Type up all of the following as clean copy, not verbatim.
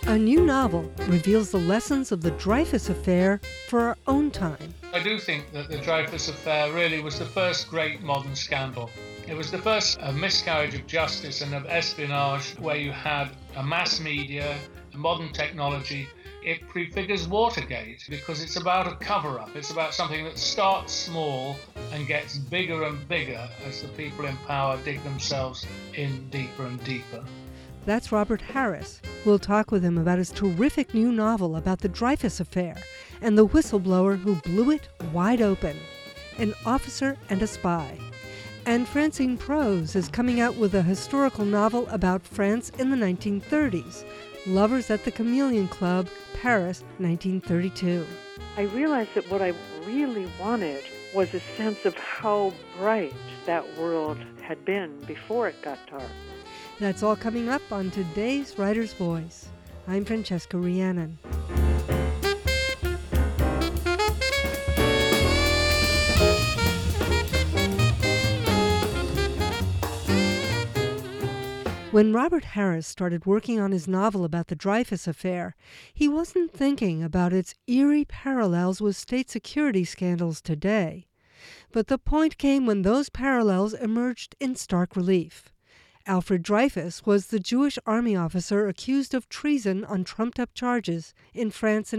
A new novel reveals the lessons of the Dreyfus Affair for our own time. I do think that the Dreyfus Affair really was the first great modern scandal. It was the first miscarriage of justice and of espionage where you had a mass media, modern technology. It prefigures Watergate because it's about a cover-up. It's about something that starts small and gets bigger and bigger as the people in power dig themselves in deeper and deeper. That's Robert Harris. We'll talk with him about his terrific new novel about the Dreyfus Affair and the whistleblower who blew it wide open, An Officer and a Spy. And Francine Prose is coming out with a historical novel about France in the 1930s, Lovers at the Chameleon Club, Paris, 1932. I realized that what I really wanted was a sense of how bright that world had been before it got dark. That's all coming up on today's Writer's Voice. I'm Francesca Rhiannon. When Robert Harris started working on his novel about the Dreyfus Affair, he wasn't thinking about its eerie parallels with state security scandals today. But the point came when those parallels emerged in stark relief. Alfred Dreyfus was the Jewish army officer accused of treason on trumped-up charges in France in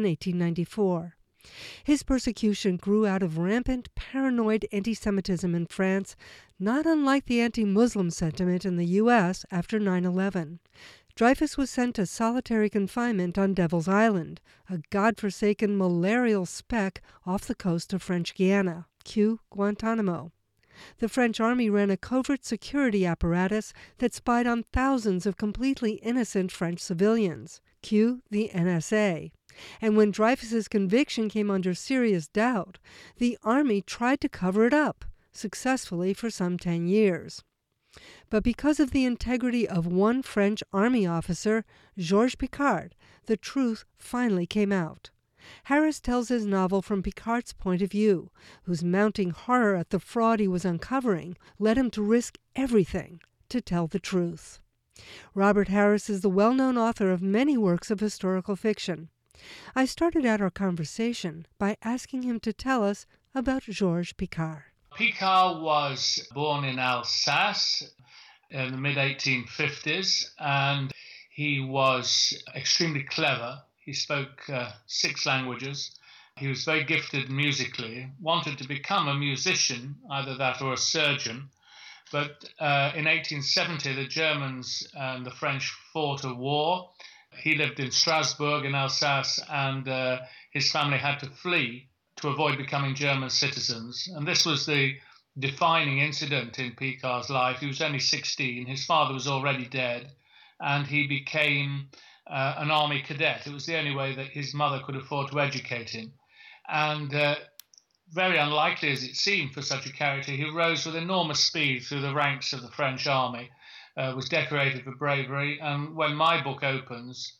1894. His persecution grew out of rampant, paranoid anti-Semitism in France, not unlike the anti-Muslim sentiment in the U.S. after 9/11. Dreyfus was sent to solitary confinement on Devil's Island, a godforsaken malarial speck off the coast of French Guiana, cue Guantanamo. The French army ran a covert security apparatus that spied on thousands of completely innocent French civilians, cue the NSA. And when Dreyfus's conviction came under serious doubt, the army tried to cover it up, successfully for some 10 years. But because of the integrity of one French army officer, Georges Picquart, the truth finally came out. Harris tells his novel from Picquart's point of view, whose mounting horror at the fraud he was uncovering led him to risk everything to tell the truth. Robert Harris is the well-known author of many works of historical fiction. I started out our conversation by asking him to tell us about Georges Picquart. Picquart was born in Alsace in the mid-1850s, and he was extremely clever. He spoke 6 languages. He was very gifted musically, wanted to become a musician, either that or a surgeon. But in 1870, the Germans and the French fought a war. He lived in Strasbourg in Alsace, and his family had to flee to avoid becoming German citizens. And this was the defining incident in Picquart's life. He was only 16. His father was already dead, and he became an army cadet. It was the only way that his mother could afford to educate him. And very unlikely as it seemed for such a character, he rose with enormous speed through the ranks of the French army, was decorated for bravery. And when my book opens,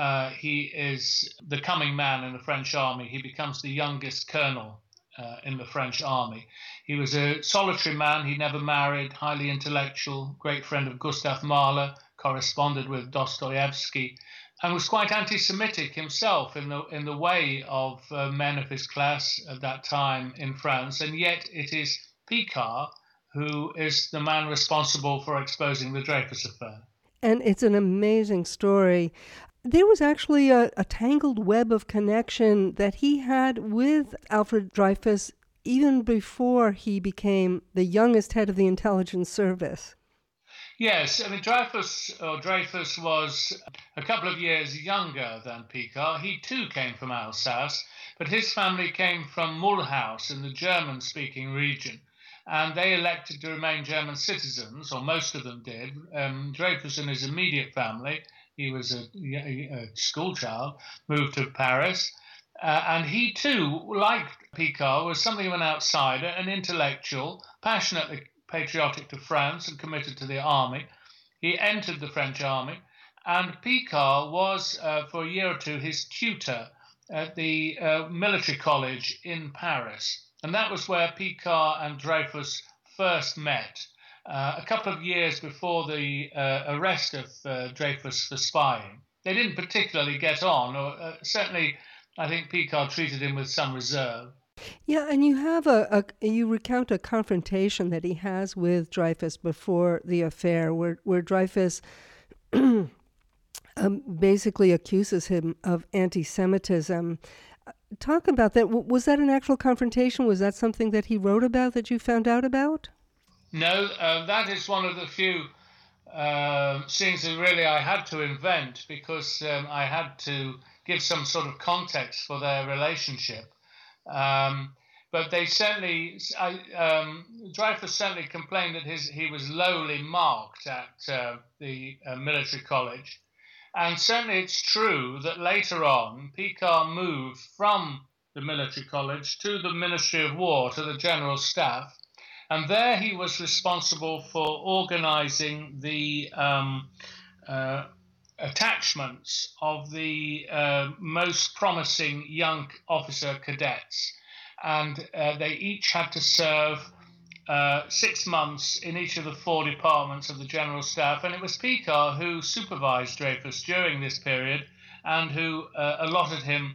he is the coming man in the French army. He becomes the youngest colonel in the French army. He was a solitary man. He never married, highly intellectual, great friend of Gustav Mahler, corresponded with Dostoevsky, and was quite anti-Semitic himself in the way of men of his class at that time in France. And yet it is Picquart who is the man responsible for exposing the Dreyfus Affair. And it's an amazing story. There was actually a tangled web of connection that he had with Alfred Dreyfus even before he became the youngest head of the intelligence service. Yes, I mean, Dreyfus was a couple of years younger than Picquart. He too came from Alsace, but his family came from Mulhouse in the German-speaking region, and they elected to remain German citizens, or most of them did. Dreyfus and his immediate family, he was a schoolchild, moved to Paris, and he too, like Picquart, was something of an outsider, an intellectual, passionately patriotic to France and committed to the army. He entered the French army, and Picquart was, for a year or two, his tutor at the military college in Paris. And that was where Picquart and Dreyfus first met, a couple of years before the arrest of Dreyfus for spying. they didn't particularly get on, or certainly I think Picard treated him with some reserve. Yeah, and you have you recount a confrontation that he has with Dreyfus before the affair, where Dreyfus basically accuses him of anti-Semitism. Talk about that. Was that an actual confrontation? Was that something that he wrote about that you found out about? No, that is one of the few scenes that really I had to invent, because I had to give some sort of context for their relationship. But they certainly, Dreyfus certainly complained that he was lowly marked at the military college. And certainly it's true that later on, Picard moved from the military college to the Ministry of War, to the General Staff. And there he was responsible for organizing the attachments of the most promising young officer cadets. And they each had to serve 6 months in each of the 4 departments of the General Staff. And it was Picard who supervised Dreyfus during this period and who allotted him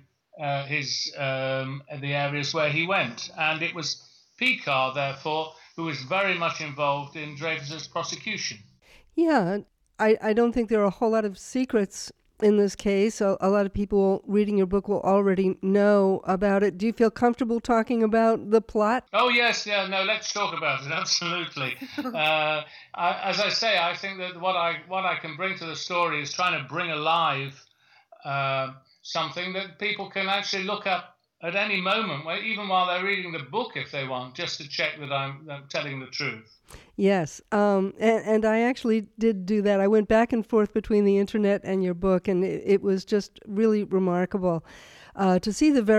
the areas where he went. And it was Picard, therefore, who was very much involved in Dreyfus's prosecution. Yeah, I don't think there are a whole lot of secrets in this case. A lot of people reading your book will already know about it. Do you feel comfortable talking about the plot? Oh, yes. Yeah, no, let's talk about it. Absolutely. As I say, I think that what I can bring to the story is trying to bring alive something that people can actually look up at any moment, even while they're reading the book, if they want, just to check that I'm telling the truth. Yes, and I actually did do that. I went back and forth between the internet and your book, and it was just really remarkable to see the very